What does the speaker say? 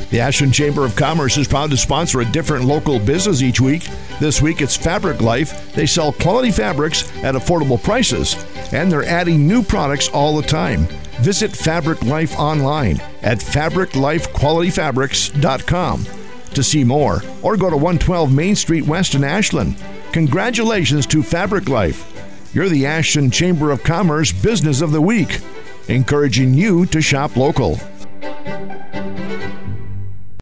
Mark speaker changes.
Speaker 1: The Ashland Chamber of Commerce is proud to sponsor a different local business each week. This week it's Fabric Life. They sell quality fabrics at affordable prices, and they're adding new products all the time. Visit Fabric Life online at fabriclifequalityfabrics.com to see more, or go to 112 Main Street West in Ashland. Congratulations to Fabric Life. You're the Ashland Chamber of Commerce Business of the Week, encouraging you to shop local.